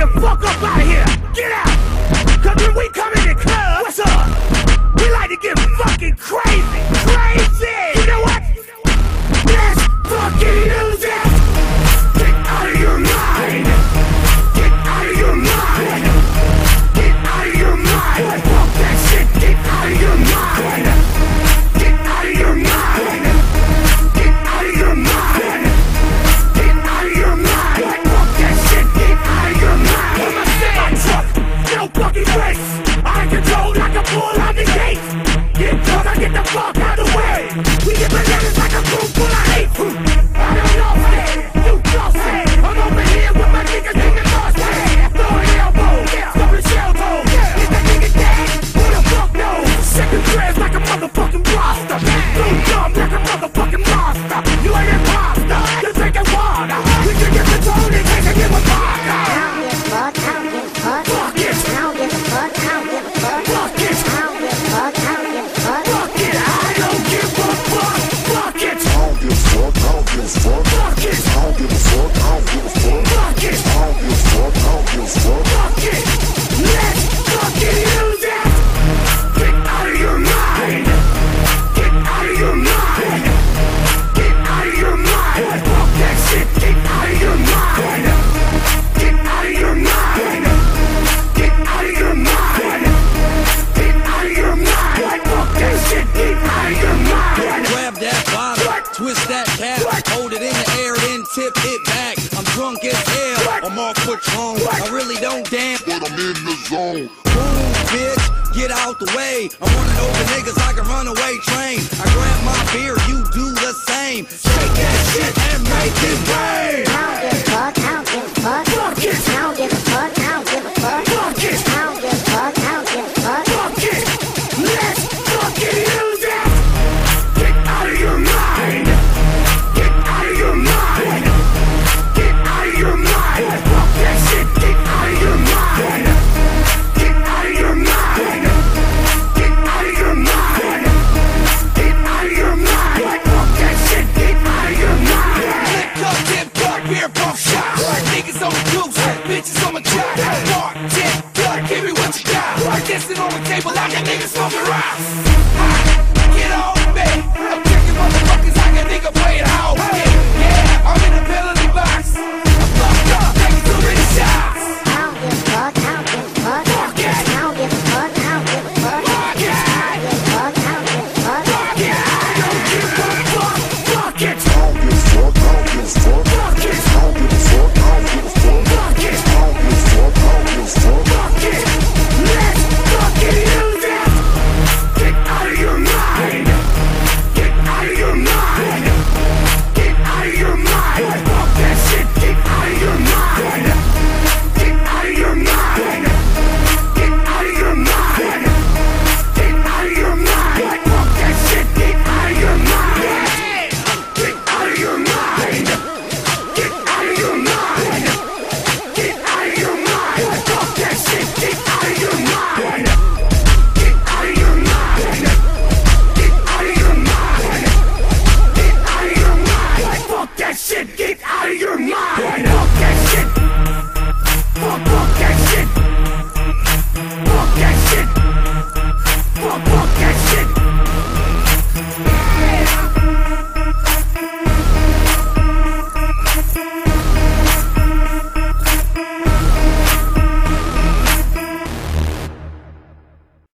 the fuck up out of here. Get out. Cause when we come in the club, what's up? We like to get fucking crazy. Crazy. You know what? Let's fucking lose it. Get out of your mind. Get out of your mind. Get out of your mind. Fuck that shit. Get out of your mind. Get out of your mind. Get out of your mind. Get out of your mind. Fuck that shit. Get out of your mind. I'm a semi-truck. No fucking brakes. I control like a bull on the gate. Get drunk, I get the fuck out of the way. We get bananas like a room full of hate. I don't know it. You lost it. I'm over here with my niggas in the lost it. Throwing elbows, throwing shell toes. Is that nigga dead? Who the fuck knows? Second dress like a motherfucking roster. Blue dumb like a motherfucking monster. You ain't imposter. You're drinking water. We can get the tone and take it with vodka. I don't give a fuck, I don't give a fuck. Fuck it. I don't give a fuck, I don't give a fuck. Fuck it. I don't give a fuck, I don't give a fuck. Fuck it. I don't give a fuck. Fuck it. I don't give a fuck, I don't give a fuck. Fuck it. I don't give a fuck, I don't give a fuck. Fuck it. I don't give a fuck, I don't give a fuck. Fuck it. Let's fucking use it. Get out of your mind. Get out of your mind. Get out of your mind. Fuck that shit. Get out of your mind. Get out of your mind. Get out of your mind. Get out of your mind. Fuck that shit. Get out of your mind. Grab that bottle, twist that cap, hold it in the air, then tip it back. I'm drunk as hell, I'm off Patron. I really don't damn, But I'm in the zone. boom, bitch, get out the way. I'm running over niggas like a runaway train. I grab my beer, you do the same. Shake that shit and make it rain. I don't give a fuck, I don't give a fuck. Fuck it. I don't give a fuck, I don't give a fuck. Fuck it. I don't give a fuck, I don't give a fuck. Fuck it! Let's fucking use it! Get out of your mind! Get out of your mind! Get out of your mind! Fuck that shit! Get out of your mind! Get out of your mind! Get out of your mind! Get out of your mind! Fuck that shit! Get out of your mind! Lick up, dip up, beer pump shot. Niggas on the goose, bitches on my job. Walk, tip, gut, give me what you got. Dancing on the table like a nigga smoking rocks.